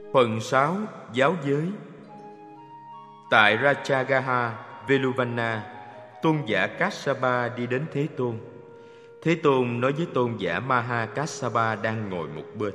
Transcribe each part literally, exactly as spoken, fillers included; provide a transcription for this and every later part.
Phần sáu. Giáo giới. Tại Rajagaha, Veluvana, tôn giả Kassapa đi đến Thế Tôn. Thế Tôn nói với tôn giả Maha Kassapa đang ngồi một bên: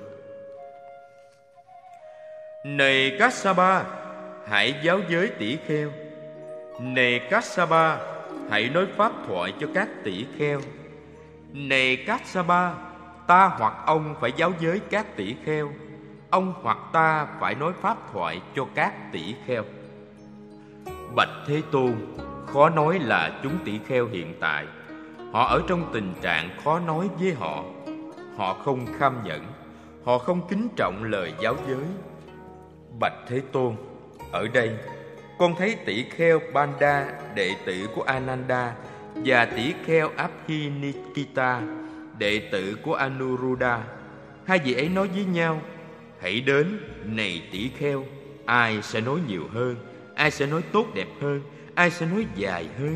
Này Kassapa, hãy giáo giới tỷ kheo. Này Kassapa, hãy nói pháp thoại cho các tỷ kheo. Này Kassapa, ta hoặc ông phải giáo giới các tỷ kheo. Ông hoặc ta phải nói pháp thoại cho các tỷ kheo. Bạch Thế Tôn, khó nói là chúng tỷ kheo hiện tại. Họ ở trong tình trạng khó nói với họ. Họ không kham nhẫn, họ không kính trọng lời giáo giới. Bạch Thế Tôn, ở đây con thấy tỷ kheo Banda, đệ tử của Ananda, và tỷ kheo Abhinikita, đệ tử của Anuruddha. Hai vị ấy nói với nhau: Hãy đến, này tỷ kheo. Ai sẽ nói nhiều hơn? Ai sẽ nói tốt đẹp hơn? Ai sẽ nói dài hơn?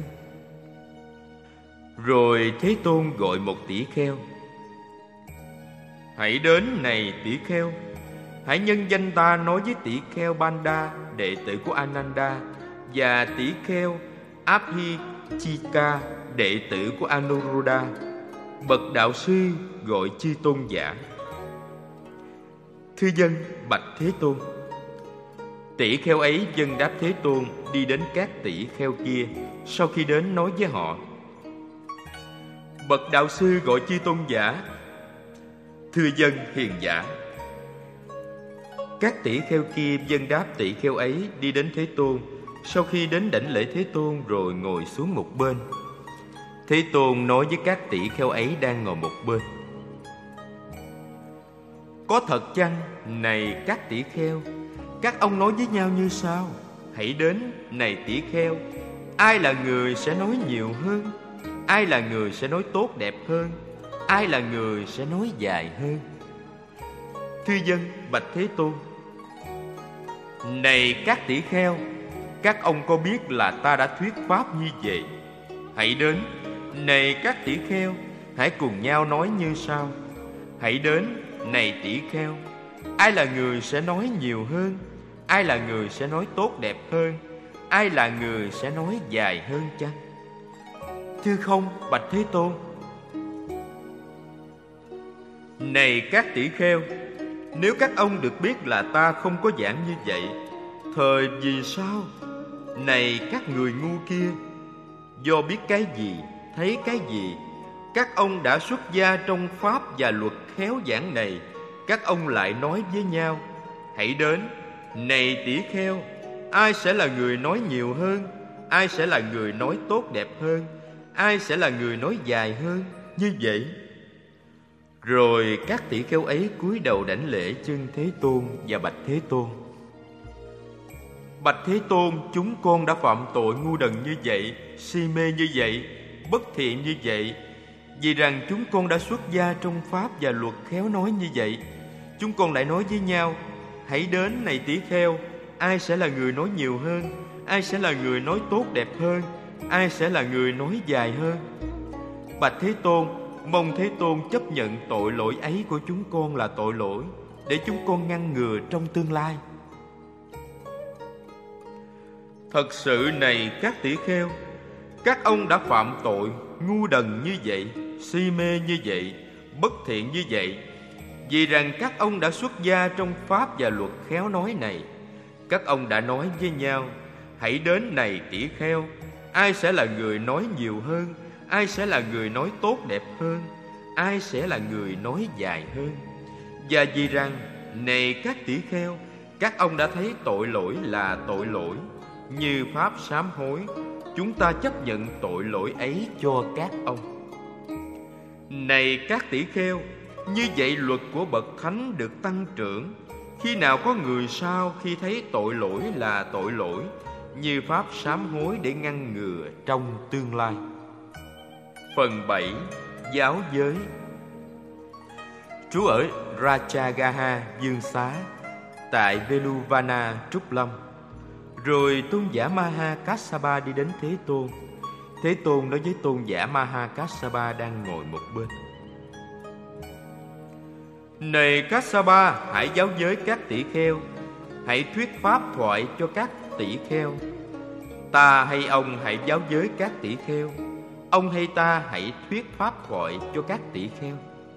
Rồi Thế Tôn gọi một tỷ kheo: Hãy đến, này tỷ kheo. Hãy nhân danh ta nói với tỷ kheo Banda, đệ tử của Ananda, và tỷ kheo Abhichika, đệ tử của Anuruddha. Bậc đạo sư gọi chư tôn giả: Thưa dân, bạch Thế Tôn. Tỷ kheo ấy dâng đáp Thế Tôn, đi đến các tỷ kheo kia. Sau khi đến nói với họ: Bậc đạo sư gọi chư tôn giả: Thưa dân hiền giả. Các tỷ kheo kia dâng đáp tỷ kheo ấy, đi đến Thế Tôn. Sau khi đến đảnh lễ Thế Tôn rồi ngồi xuống một bên. Thế Tôn nói với các tỷ kheo ấy đang ngồi một bên: Có thật chăng, này các tỷ kheo? Các ông nói với nhau như sau: Hãy đến, này tỷ kheo. Ai là người sẽ nói nhiều hơn? Ai là người sẽ nói tốt đẹp hơn? Ai là người sẽ nói dài hơn? Thưa dân, bạch Thế Tôn. Này các tỷ kheo, các ông có biết là ta đã thuyết pháp như vậy? Hãy đến, này các tỷ kheo, hãy cùng nhau nói như sau: Hãy đến, này tỷ kheo. Ai là người sẽ nói nhiều hơn? Ai là người sẽ nói tốt đẹp hơn? Ai là người sẽ nói dài hơn chăng? Thưa không, bạch Thế Tôn. Này các tỷ kheo, nếu các ông được biết là ta không có giảng như vậy, thời vì sao? Này các người ngu kia, do biết cái gì, thấy cái gì, các ông đã xuất gia trong pháp và luật khéo giảng này, các ông lại nói với nhau: Hãy đến, này tỷ kheo. Ai sẽ là người nói nhiều hơn? Ai sẽ là người nói tốt đẹp hơn? Ai sẽ là người nói dài hơn? Như vậy. Rồi các tỷ kheo ấy cúi đầu đảnh lễ chân Thế Tôn và bạch Thế Tôn: Bạch Thế Tôn, chúng con đã phạm tội ngu đần như vậy, si mê như vậy, bất thiện như vậy. Vì rằng chúng con đã xuất gia trong pháp và luật khéo nói như vậy, chúng con lại nói với nhau: Hãy đến, này tỷ kheo. Ai sẽ là người nói nhiều hơn? Ai sẽ là người nói tốt đẹp hơn? Ai sẽ là người nói dài hơn? Bạch Thế Tôn, mong Thế Tôn chấp nhận tội lỗi ấy của chúng con là tội lỗi, để chúng con ngăn ngừa trong tương lai. Thật sự này các tỷ kheo, các ông đã phạm tội ngu đần như vậy, si mê như vậy, bất thiện như vậy. Vì rằng các ông đã xuất gia trong pháp và luật khéo nói này, các ông đã nói với nhau: Hãy đến, này tỷ kheo. Ai sẽ là người nói nhiều hơn? Ai sẽ là người nói tốt đẹp hơn? Ai sẽ là người nói dài hơn? Và vì rằng, này các tỷ kheo, các ông đã thấy tội lỗi là tội lỗi, như pháp sám hối, chúng ta chấp nhận tội lỗi ấy cho các ông. Này các tỷ kheo, như vậy luật của bậc thánh được tăng trưởng. Khi nào có người sau khi thấy tội lỗi là tội lỗi, như pháp sám hối để ngăn ngừa trong tương lai. Phần bảy. Giáo giới. Trú ở Rajagaha Dương Xá, tại Veluvana Trúc Lâm. Rồi tôn giả Maha Kassapa đi đến Thế Tôn. Thế Tôn nói với tôn giả Maha Kassapa đang ngồi một bên: Này Kassapa, hãy giáo giới các tỷ kheo. hãy thuyết pháp thoại cho các tỷ kheo. Ta hay ông hãy giáo giới các tỷ kheo. Ông hay ta hãy thuyết pháp thoại cho các tỷ kheo.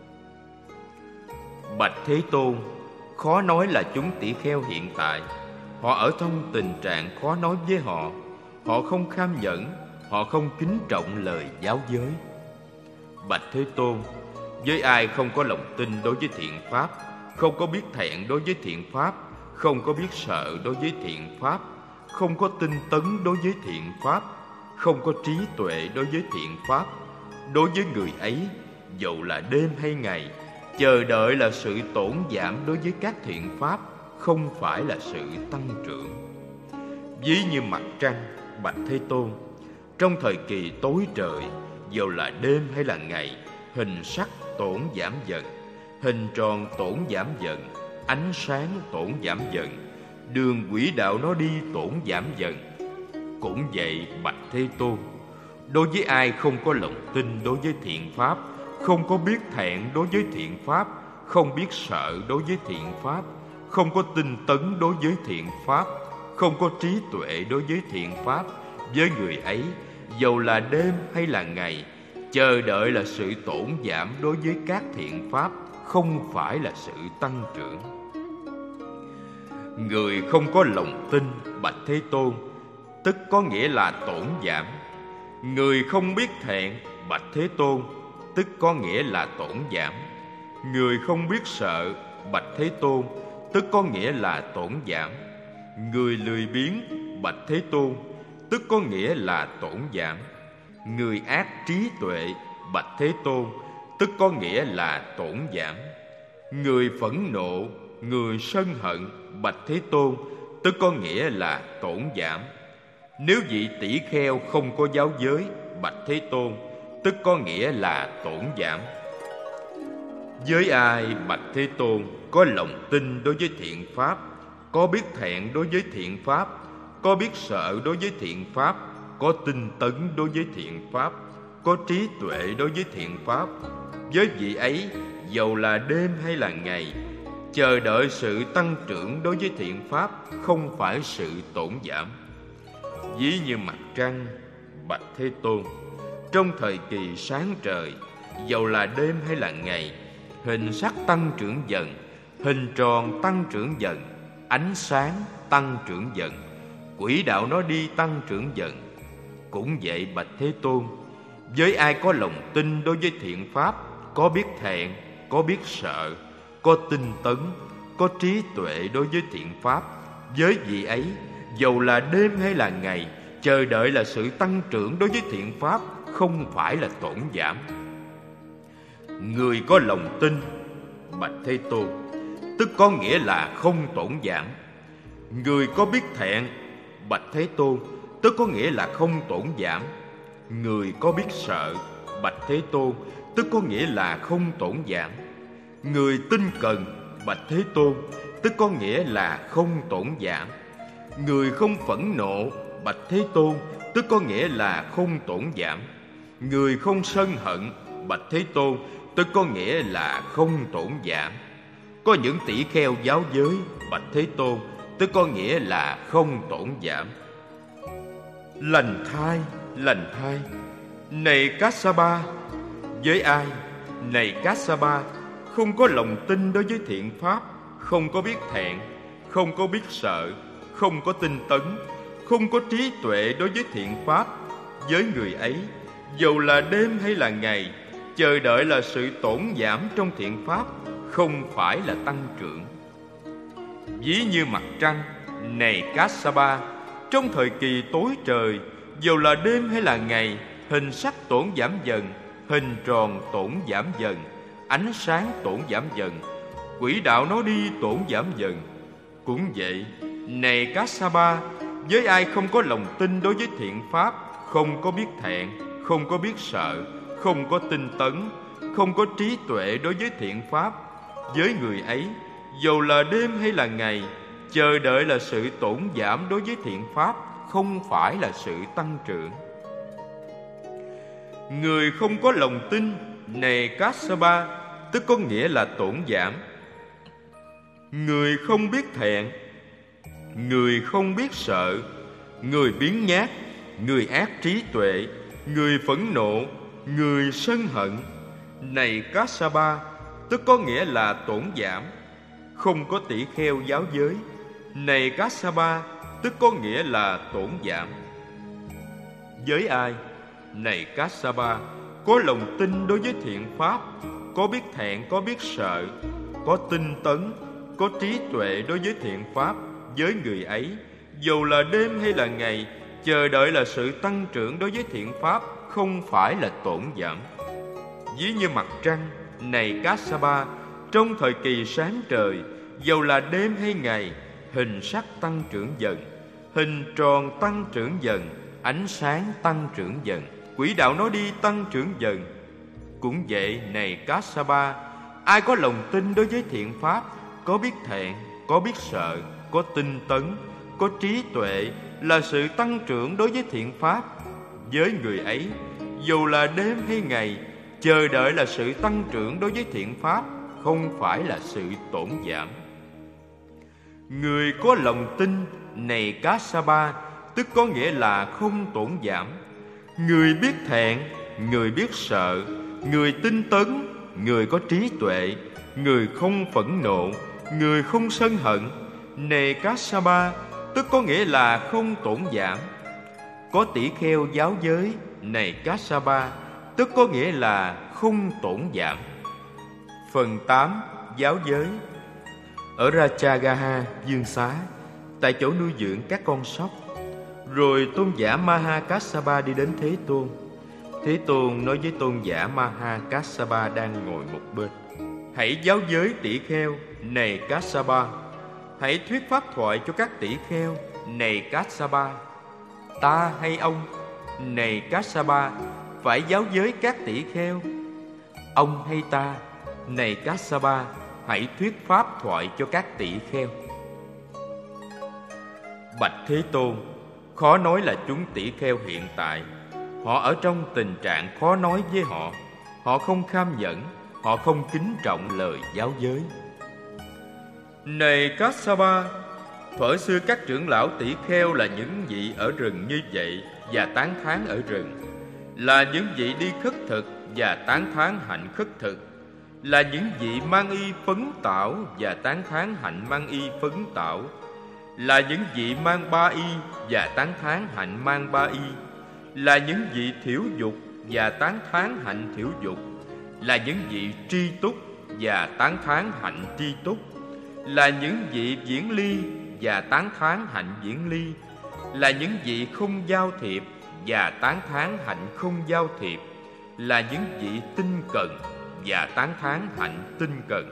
Bạch Thế Tôn, khó nói là chúng tỷ kheo hiện tại. Họ ở trong tình trạng khó nói với họ. Họ không kham nhẫn, họ không kính trọng lời giáo giới. Bạch Thế Tôn, với ai không có lòng tin đối với thiện pháp, không có biết thẹn đối với thiện pháp, không có biết sợ đối với thiện pháp, không có tinh tấn đối với thiện pháp, không có trí tuệ đối với thiện pháp, đối với người ấy, dầu là đêm hay ngày, chờ đợi là sự tổn giảm đối với các thiện pháp, không phải là sự tăng trưởng. Ví như mặt trăng, Bạch Thế Tôn, trong thời kỳ tối trời, dầu là đêm hay là ngày, hình sắc tổn giảm dần, hình tròn tổn giảm dần, ánh sáng tổn giảm dần, đường quỹ đạo nó đi tổn giảm dần. Cũng vậy, Bạch Thế Tôn, đối với ai không có lòng tin đối với thiện pháp, không có biết thẹn đối với thiện pháp, không biết sợ đối với thiện pháp, không có tinh tấn đối với thiện pháp, không có trí tuệ đối với thiện pháp, với người ấy, dầu là đêm hay là ngày, chờ đợi là sự tổn giảm đối với các thiện pháp, không phải là sự tăng trưởng. Người không có lòng tin, Bạch Thế Tôn, tức có nghĩa là tổn giảm. Người không biết thẹn, Bạch Thế Tôn, tức có nghĩa là tổn giảm. Người không biết sợ, Bạch Thế Tôn, tức có nghĩa là tổn giảm. Người lười biếng, Bạch Thế Tôn, tức có nghĩa là tổn giảm. Người ác trí tuệ, Bạch Thế Tôn, tức có nghĩa là tổn giảm. Người phẫn nộ, người sân hận, Bạch Thế Tôn, tức có nghĩa là tổn giảm. Nếu vị tỷ kheo không có giáo giới, Bạch Thế Tôn, tức có nghĩa là tổn giảm. Với ai, Bạch Thế Tôn, có lòng tin đối với thiện pháp, có biết thẹn đối với thiện pháp, có biết sợ đối với thiện pháp, có tinh tấn đối với thiện pháp, có trí tuệ đối với thiện pháp, với vị ấy, dầu là đêm hay là ngày, chờ đợi sự tăng trưởng đối với thiện pháp, không phải sự tổn giảm. Ví như mặt trăng, Bạch Thế Tôn, trong thời kỳ sáng trời, dầu là đêm hay là ngày, hình sắc tăng trưởng dần, hình tròn tăng trưởng dần, ánh sáng tăng trưởng dần, quỹ đạo nó đi tăng trưởng dần. Cũng vậy, Bạch Thế Tôn, với ai có lòng tin đối với thiện pháp, có biết thẹn, có biết sợ, có tinh tấn, có trí tuệ đối với thiện pháp, với vị ấy, dầu là đêm hay là ngày, chờ đợi là sự tăng trưởng đối với thiện pháp, không phải là tổn giảm. Người có lòng tin, Bạch Thế Tôn, tức có nghĩa là không tổn giảm. Người có biết thẹn, Bạch Thế Tôn, tức có nghĩa là không tổn giảm. Người có biết sợ, Bạch Thế Tôn, tức có nghĩa là không tổn giảm. Người tinh cần, Bạch Thế Tôn, tức có nghĩa là không tổn giảm. Người không phẫn nộ, Bạch Thế Tôn, tức có nghĩa là không tổn giảm. Người không sân hận, Bạch Thế Tôn, tức có nghĩa là không tổn giảm. Có những tỷ kheo giáo giới, Bạch Thế Tôn, tức có nghĩa là không tổn giảm. Lành thai, lành thai, này Kassapa, với ai, này Kassapa, không có lòng tin đối với thiện pháp, không có biết thẹn, không có biết sợ, không có tinh tấn, không có trí tuệ đối với thiện pháp, với người ấy, dầu là đêm hay là ngày, chờ đợi là sự tổn giảm trong thiện pháp, không phải là tăng trưởng. Ví như mặt trăng, này Kassapa, trong thời kỳ tối trời, dầu là đêm hay là ngày, hình sắc tổn giảm dần, hình tròn tổn giảm dần, ánh sáng tổn giảm dần, quỹ đạo nó đi tổn giảm dần. Cũng vậy, này Kassapa, với ai không có lòng tin đối với thiện pháp, không có biết thẹn, không có biết sợ, không có tinh tấn, không có trí tuệ đối với thiện pháp, với người ấy, dầu là đêm hay là ngày, chờ đợi là sự tổn giảm đối với thiện pháp, không phải là sự tăng trưởng. Người không có lòng tin, này Kassapa, tức có nghĩa là tổn giảm. Người không biết thẹn, người không biết sợ, người biếng nhác, người ác trí tuệ, người phẫn nộ, người sân hận. Này Kassapa, tức có nghĩa là tổn giảm. Không có tỷ kheo giáo giới. Này Kassapa, tức có nghĩa là tổn giảm. Với ai? Này Kassapa, có lòng tin đối với thiện pháp, có biết thẹn, có biết sợ, có tinh tấn, có trí tuệ đối với thiện pháp, với người ấy, dù là đêm hay là ngày, chờ đợi là sự tăng trưởng đối với thiện pháp, không phải là tổn giảm. Ví như mặt trăng, này Kassapa, trong thời kỳ sáng trời, dầu là đêm hay ngày, hình sắc tăng trưởng dần, hình tròn tăng trưởng dần, ánh sáng tăng trưởng dần, quỹ đạo nó đi tăng trưởng dần. Cũng vậy, này Kassapa, ai có lòng tin đối với thiện pháp, có biết thẹn, có biết sợ, có tinh tấn, có trí tuệ, là sự tăng trưởng đối với thiện pháp. Với người ấy, dù là đêm hay ngày, chờ đợi là sự tăng trưởng đối với thiện pháp, không phải là sự tổn giảm. Người có lòng tin, này Kassapa, tức có nghĩa là không tổn giảm. Người biết thẹn, người biết sợ, người tinh tấn, người có trí tuệ, người không phẫn nộ, người không sân hận. Này Kassapa, tức có nghĩa là không tổn giảm. Có tỷ kheo giáo giới, này Kassapa, tức có nghĩa là không tổn giảm. Phần tám. Giáo giới. Ở Rajagaha, Dương Xá, tại chỗ nuôi dưỡng các con sóc, rồi tôn giả Maha Kassapa đi đến Thế Tôn. Thế Tôn nói với tôn giả Maha Kassapa đang ngồi một bên: hãy giáo giới tỷ kheo, này Kassapa. Hãy thuyết pháp thoại cho các tỷ kheo, này Kassapa. Ta hay ông, này Kassapa, phải giáo giới các tỷ kheo? Ông hay ta, này Kassapa, hãy thuyết pháp thoại cho các tỷ kheo. Bạch Thế Tôn, khó nói là chúng tỷ kheo hiện tại. Họ ở trong tình trạng khó nói với họ. Họ không kham nhẫn, họ không kính trọng lời giáo giới. Này Kassapa, thuở xưa các trưởng lão tỷ kheo là những vị ở rừng như vậy và tán thán ở rừng, là những vị đi khất thực và tán thán hạnh khất thực, là những vị mang y phấn tảo và tán thán hạnh mang y phấn tảo, là những vị mang ba y và tán thán hạnh mang ba y, là những vị thiểu dục và tán thán hạnh thiểu dục, là những vị tri túc và tán thán hạnh tri túc, là những vị viễn ly và tán thán hạnh viễn ly, là những vị không giao thiệp và tán thán hạnh không giao thiệp, là những vị tinh cần và tán thán hạnh tinh cần.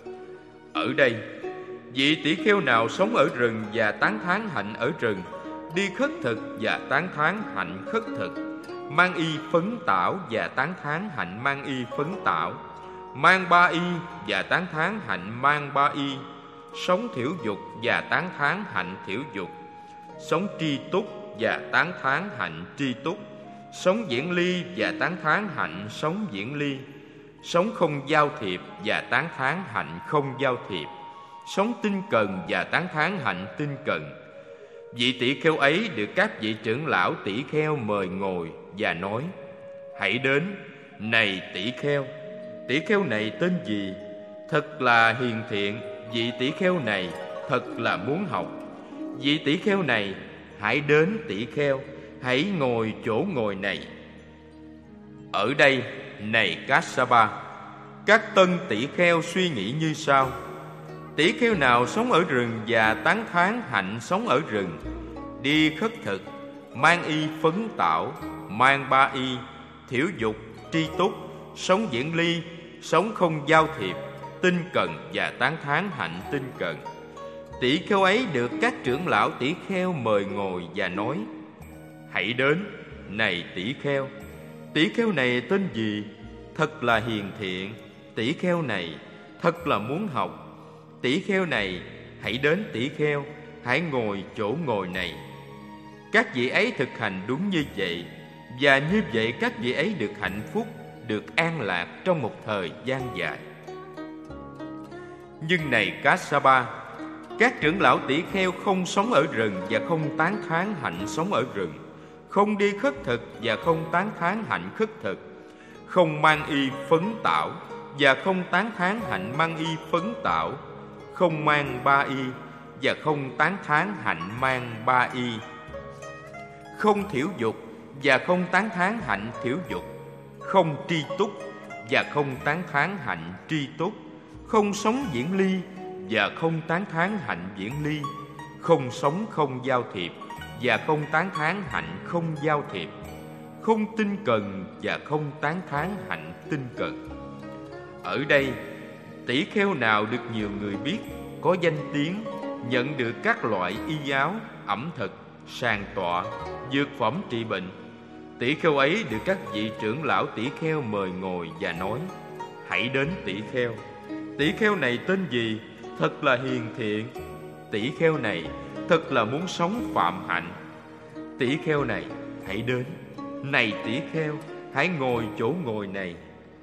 Ở đây, vị tỷ kheo nào sống ở rừng và tán thán hạnh ở rừng, đi khất thực và tán thán hạnh khất thực, mang y phấn tảo và tán thán hạnh mang y phấn tảo, mang ba y và tán thán hạnh mang ba y, sống thiểu dục và tán thán hạnh thiểu dục, sống tri túc và tán thán hạnh tri túc, sống viễn ly và tán thán hạnh sống viễn ly, sống không giao thiệp và tán thán hạnh không giao thiệp, sống tinh cần và tán thán hạnh tinh cần. Vị tỷ kheo ấy được các vị trưởng lão tỷ kheo mời ngồi và nói: hãy đến, này tỷ kheo. Tỷ kheo này tên gì? Thật là hiền thiện. Vị tỷ kheo này thật là muốn học. Vị tỷ kheo này, hãy đến tỷ kheo, hãy ngồi chỗ ngồi này. Ở đây, này Kassapa, các tân tỷ kheo suy nghĩ như sau: tỷ kheo nào sống ở rừng và tán thán hạnh sống ở rừng, đi khất thực, mang y phấn tảo, mang ba y, thiểu dục, tri túc, sống viễn ly, sống không giao thiệp, tinh cần và tán thán hạnh tinh cần. Tỷ kheo ấy được các trưởng lão tỷ kheo mời ngồi và nói: hãy đến, này tỷ kheo. Tỷ kheo này tên gì? Thật là hiền thiện. Tỷ kheo này thật là muốn học. Tỷ kheo này, hãy đến tỷ kheo, hãy ngồi chỗ ngồi này. Các vị ấy thực hành đúng như vậy, và như vậy các vị ấy được hạnh phúc, được an lạc trong một thời gian dài. Nhưng này Kassapa, Các trưởng lão tỷ kheo không sống ở rừng và không tán thán hạnh sống ở rừng, không đi khất thực và không tán thán hạnh khất thực, không mang y phấn tảo và không tán thán hạnh mang y phấn tảo, không mang ba y và không tán thán hạnh mang ba y, không thiểu dục và không tán thán hạnh thiểu dục, không tri túc và không tán thán hạnh tri túc, không sống viễn ly và không tán thán hạnh viễn ly, không sống không giao thiệp và không tán thán hạnh không giao thiệp, không tinh cần và không tán thán hạnh tinh cần. Ở đây, tỷ kheo nào được nhiều người biết, có danh tiếng, nhận được các loại y áo, ẩm thực, sàng tọa, dược phẩm trị bệnh, tỷ kheo ấy được các vị trưởng lão tỷ kheo mời ngồi và nói: hãy đến tỷ kheo. Tỷ kheo này tên gì? Thật là hiền thiện. Tỷ kheo này thật là muốn sống phạm hạnh. Tỷ kheo này hãy đến. Này tỷ kheo, hãy ngồi chỗ ngồi này.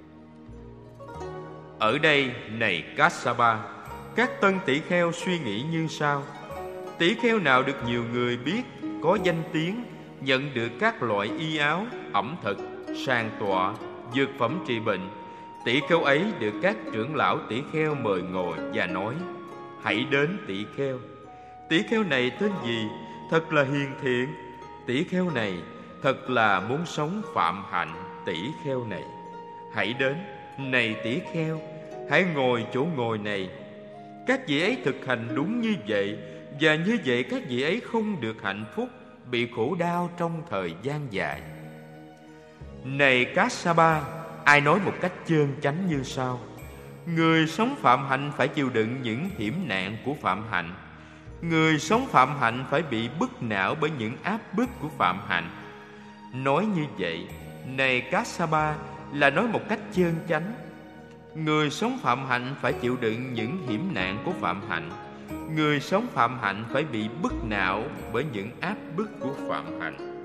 Ở đây, này Kassapa, các tân tỷ kheo suy nghĩ như sau: tỷ kheo nào được nhiều người biết, có danh tiếng, nhận được các loại y áo, ẩm thực, sàng tọa, dược phẩm trị bệnh, tỷ kheo ấy được các trưởng lão tỷ kheo mời ngồi và nói: hãy đến tỷ kheo. Tỷ kheo này tên gì? Thật là hiền thiện. Tỷ kheo này thật là muốn sống phạm hạnh. Tỷ kheo này hãy đến. Này tỷ kheo, hãy ngồi chỗ ngồi này. Các vị ấy thực hành đúng như vậy, và như vậy các vị ấy không được hạnh phúc, bị khổ đau trong thời gian dài. Này Kassapa, ai nói một cách chơn chánh như sau: người sống phạm hạnh phải chịu đựng những hiểm nạn của phạm hạnh. Người sống phạm hạnh phải bị bức não bởi những áp bức của phạm hạnh. Nói như vậy, này Kassapa, là nói một cách chơn chánh. Người sống phạm hạnh phải chịu đựng những hiểm nạn của phạm hạnh. Người sống phạm hạnh phải bị bức não bởi những áp bức của phạm hạnh.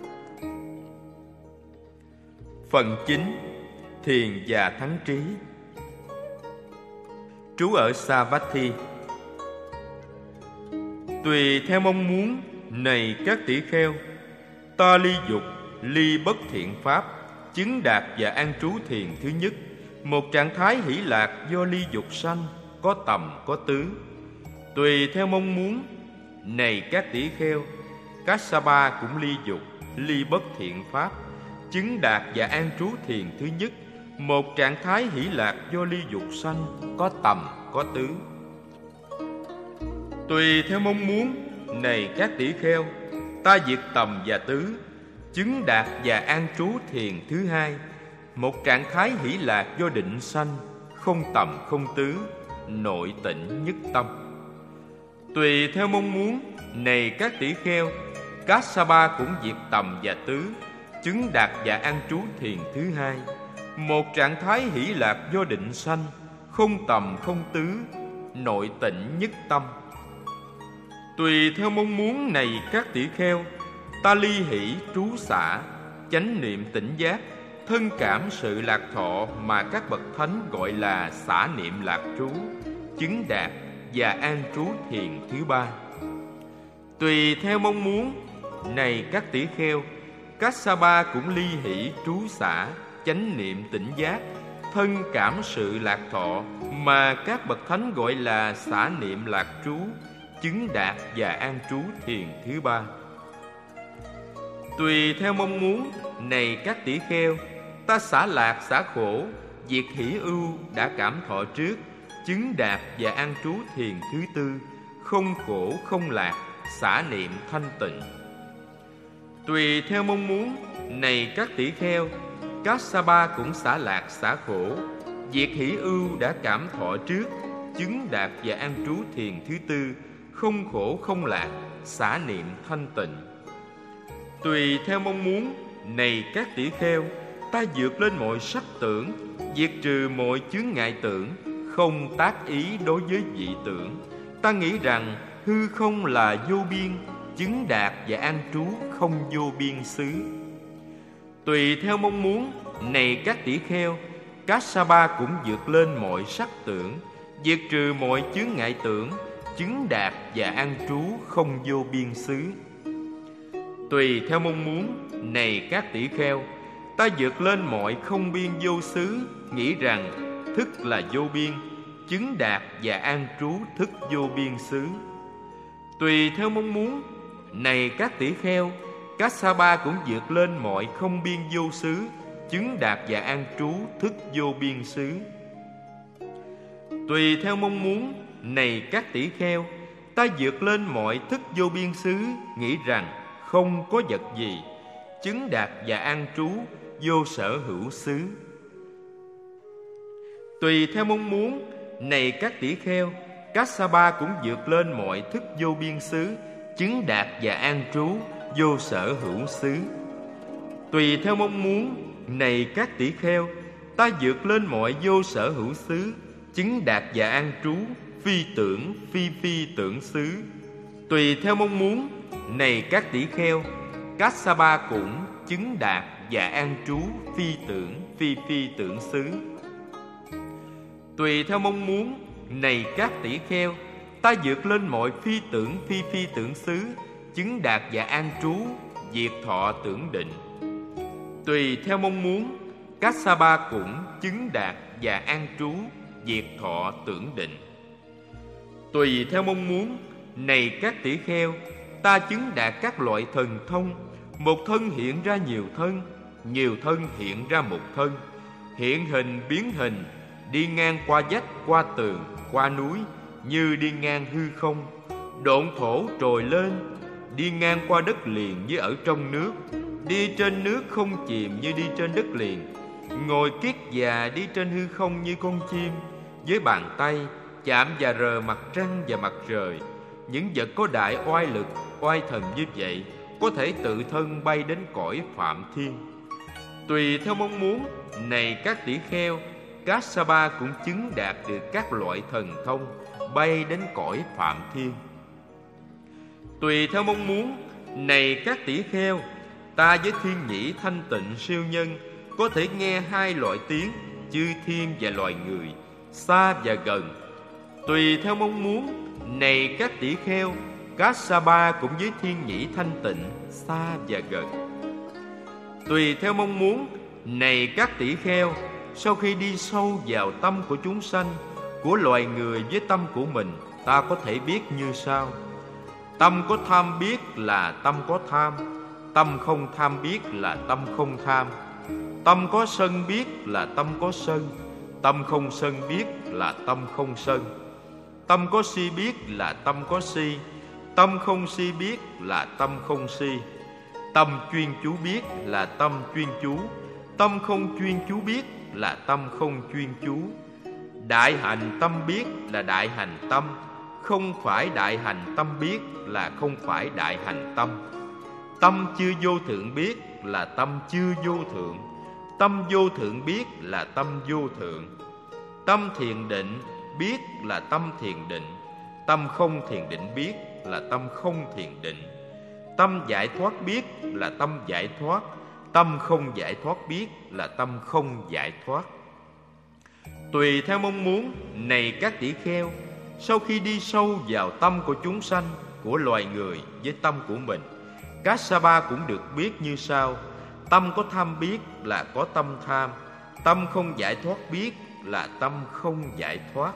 Phần chín. Thiền và thắng trí. Trú ở Savatthi. Tùy theo mong muốn, này các tỷ kheo, ta ly dục, ly bất thiện pháp, chứng đạt và an trú thiền thứ nhất, một trạng thái hỷ lạc do ly dục sanh, có tầm có tứ. Tùy theo mong muốn, này các tỷ kheo, Kassapa cũng ly dục, ly bất thiện pháp, chứng đạt và an trú thiền thứ nhất, một trạng thái hỷ lạc do ly dục sanh, có tầm có tứ. Tùy theo mong muốn, này các tỷ kheo, ta diệt tầm và tứ, chứng đạt và an trú thiền thứ hai, một trạng thái hỷ lạc do định sanh, không tầm không tứ, nội tịnh nhất tâm. Tùy theo mong muốn, này các tỷ kheo, Kassapa cũng diệt tầm và tứ, chứng đạt và an trú thiền thứ hai, một trạng thái hỷ lạc do định sanh, không tầm không tứ, nội tịnh nhất tâm. Tùy theo mong muốn, này các tỷ kheo, ta ly hỷ trú xả, chánh niệm tỉnh giác, thân cảm sự lạc thọ mà các bậc thánh gọi là xả niệm lạc trú, chứng đạt và an trú thiền thứ ba. Tùy theo mong muốn, này các tỷ kheo, Kassapa cũng ly hỷ trú xả, chánh niệm tỉnh giác, thân cảm sự lạc thọ mà các bậc thánh gọi là xả niệm lạc trú, chứng đạt và an trú thiền thứ ba. Tùy theo mong muốn, này các tỷ kheo, ta xả lạc xả khổ, diệt hỷ ưu đã cảm thọ trước, chứng đạt và an trú thiền thứ tư, không khổ không lạc, xả niệm thanh tịnh. Tùy theo mong muốn, này các tỷ kheo, Kassapa cũng xả lạc xả khổ, diệt hỷ ưu đã cảm thọ trước, chứng đạt và an trú thiền thứ tư, không khổ không lạc, xả niệm thanh tịnh. Tùy theo mong muốn, này các tỷ kheo, ta vượt lên mọi sắc tưởng, diệt trừ mọi chướng ngại tưởng, không tác ý đối với vị tưởng. Ta nghĩ rằng hư không là vô biên, chứng đạt và an trú không vô biên xứ. Tùy theo mong muốn, này các tỷ kheo, Kassapa cũng vượt lên mọi sắc tưởng, diệt trừ mọi chướng ngại tưởng, chứng đạt và an trú không vô biên xứ. Tùy theo mong muốn, này các tỷ kheo, ta vượt lên mọi không biên vô xứ, nghĩ rằng thức là vô biên, chứng đạt và an trú thức vô biên xứ. Tùy theo mong muốn, này các tỷ kheo, Kassapa cũng vượt lên mọi không biên vô xứ, chứng đạt và an trú thức vô biên xứ. Tùy theo mong muốn, này các tỷ kheo, ta vượt lên mọi thức vô biên xứ, nghĩ rằng không có vật gì, chứng đạt và an trú vô sở hữu xứ. Tùy theo mong muốn, này các tỷ kheo, Kassapa cũng vượt lên mọi thức vô biên xứ, chứng đạt và an trú vô sở hữu xứ. Tùy theo mong muốn, này các tỷ kheo, ta vượt lên mọi vô sở hữu xứ, chứng đạt và an trú phi tưởng phi phi tưởng xứ. Tùy theo mong muốn, này các tỷ kheo, Kassapa cũng chứng đạt và an trú phi tưởng phi phi tưởng xứ. Tùy theo mong muốn, này các tỷ kheo, ta vượt lên mọi phi tưởng phi phi tưởng xứ, chứng đạt và an trú diệt thọ tưởng định. Tùy theo mong muốn, Kassapa cũng chứng đạt và an trú diệt thọ tưởng định. Tùy theo mong muốn, này các tỷ kheo, ta chứng đạt các loại thần thông, một thân hiện ra nhiều thân, nhiều thân hiện ra một thân, hiện hình biến hình, đi ngang qua vách, qua tường, qua núi, như đi ngang hư không, độn thổ trồi lên, đi ngang qua đất liền như ở trong nước, đi trên nước không chìm như đi trên đất liền, ngồi kiết già đi trên hư không như con chim, với bàn tay chạm và rờ mặt trăng và mặt trời. Những vật có đại oai lực, oai thần như vậy có thể tự thân bay đến cõi Phạm Thiên. Tùy theo mong muốn, này các tỷ kheo, Kassapa cũng chứng đạt được các loại thần thông, bay đến cõi Phạm Thiên. Tùy theo mong muốn, này các tỷ kheo, ta với thiên nhĩ thanh tịnh siêu nhân có thể nghe hai loại tiếng, chư thiên và loài người, xa và gần. Tùy theo mong muốn, này các tỷ kheo, Kassapa cũng với thiên nhĩ thanh tịnh, xa và gần. Tùy theo mong muốn, này các tỷ kheo, sau khi đi sâu vào tâm của chúng sanh, của loài người với tâm của mình, ta có thể biết như sau. Tâm có tham biết là tâm có tham, tâm không tham biết là tâm không tham, tâm có sân biết là tâm có sân, tâm không sân biết là tâm không sân, tâm có si biết là tâm có si, tâm không si biết là tâm không si, tâm chuyên chú biết là tâm chuyên chú, tâm không chuyên chú biết là tâm không chuyên chú. Đại hành tâm biết là đại hành tâm, không phải đại hành tâm biết là không phải đại hành tâm. Tâm chưa vô thượng biết là tâm chưa vô thượng, tâm vô thượng biết là tâm vô thượng. Tâm thiền định biết là tâm thiền định, tâm không thiền định biết là tâm không thiền định. Tâm giải thoát biết là tâm giải thoát, tâm không giải thoát biết là tâm không giải thoát. Tùy theo mong muốn, này các tỷ kheo, sau khi đi sâu vào tâm của chúng sanh, của loài người với tâm của mình, Kassapa cũng được biết như sau. Tâm có tham biết là có tâm tham, tâm không giải thoát biết là tâm không giải thoát.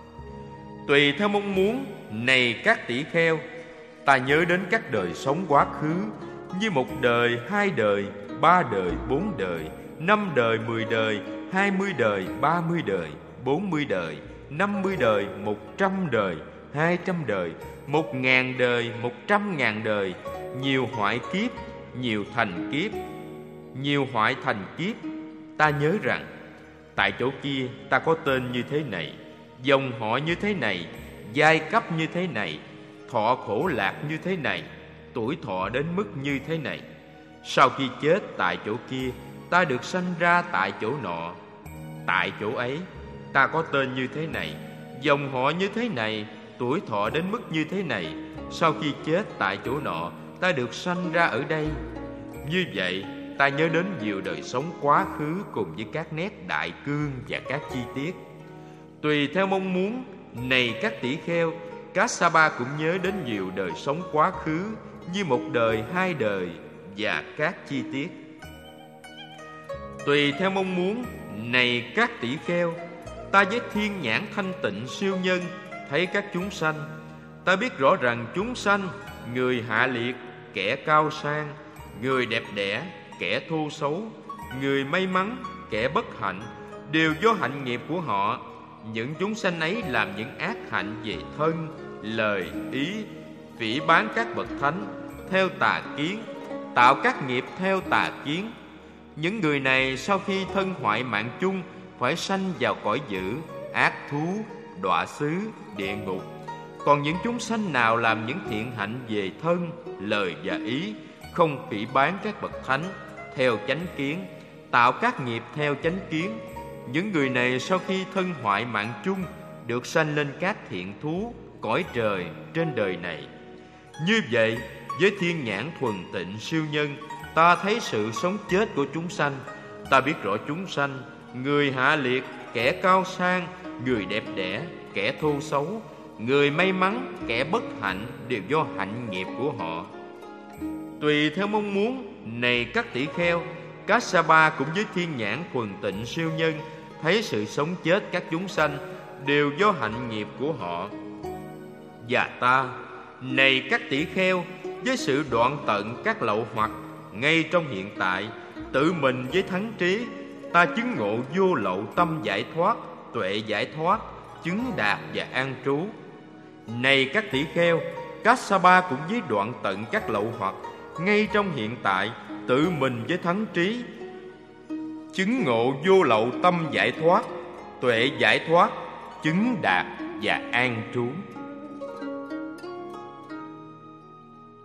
Tùy theo mong muốn, này các tỷ kheo, ta nhớ đến các đời sống quá khứ, như một đời, hai đời, ba đời, bốn đời, năm đời, mười đời, hai mươi đời, ba mươi đời, bốn mươi đời, năm mươi đời, một trăm đời, hai trăm đời, một ngàn đời, một trăm ngàn đời, nhiều hoại kiếp, nhiều thành kiếp, nhiều hoại thành kiếp. Ta nhớ rằng tại chỗ kia ta có tên như thế này, dòng họ như thế này, giai cấp như thế này, thọ khổ lạc như thế này, tuổi thọ đến mức như thế này. Sau khi chết tại chỗ kia, ta được sanh ra tại chỗ nọ. Tại chỗ ấy ta có tên như thế này, dòng họ như thế này, tuổi thọ đến mức như thế này. Sau khi chết tại chỗ nọ, ta được sanh ra ở đây. Như vậy, ta nhớ đến nhiều đời sống quá khứ cùng với các nét đại cương và các chi tiết. Tùy theo mong muốn, này các tỷ kheo, Kassapa cũng nhớ đến nhiều đời sống quá khứ, như một đời, hai đời và các chi tiết. Tùy theo mong muốn, này các tỷ kheo, ta với thiên nhãn thanh tịnh siêu nhân thấy các chúng sanh. Ta biết rõ rằng chúng sanh, người hạ liệt, kẻ cao sang, người đẹp đẽ, kẻ thô xấu, người may mắn, kẻ bất hạnh, đều do hạnh nghiệp của họ. Những chúng sanh ấy làm những ác hạnh về thân, lời, ý, phỉ báng các bậc thánh theo tà kiến, tạo các nghiệp theo tà kiến. Những người này sau khi thân hoại mạng chung phải sanh vào cõi dữ, ác thú, đọa xứ, địa ngục. Còn những chúng sanh nào làm những thiện hạnh về thân, lời và ý, không phỉ báng các bậc thánh theo chánh kiến, tạo các nghiệp theo chánh kiến, những người này sau khi thân hoại mạng chung được sanh lên các thiện thú, cõi trời trên đời này. Như vậy, với thiên nhãn thuần tịnh siêu nhân, ta thấy sự sống chết của chúng sanh. Ta biết rõ chúng sanh, người hạ liệt, kẻ cao sang, người đẹp đẽ, kẻ thô xấu, người may mắn, kẻ bất hạnh, đều do hạnh nghiệp của họ. Tùy theo mong muốn, này các tỷ kheo, Kassapa cũng với thiên nhãn thuần tịnh siêu nhân thấy sự sống chết các chúng sanh đều do hạnh nghiệp của họ. Và ta, này các tỷ kheo, với sự đoạn tận các lậu hoặc ngay trong hiện tại, tự mình với thắng trí, ta chứng ngộ vô lậu tâm giải thoát, tuệ giải thoát, chứng đạt và an trú. Này các tỷ kheo, Kassapa cũng với đoạn tận các lậu hoặc ngay trong hiện tại, tự mình với thắng trí, chứng ngộ vô lậu tâm giải thoát, tuệ giải thoát, chứng đạt và an trú.